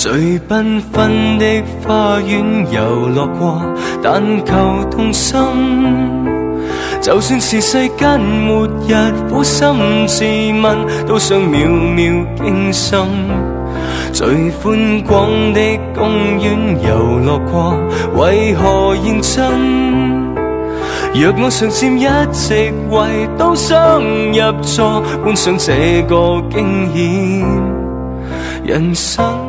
最缤纷的花園遊樂過，但求動心。就算是世間末日，苦心自問，都想秒秒驚心。最寬廣的公園遊樂過，為何認真？若我常佔一席位，都想入座，觀賞這個驚險人生。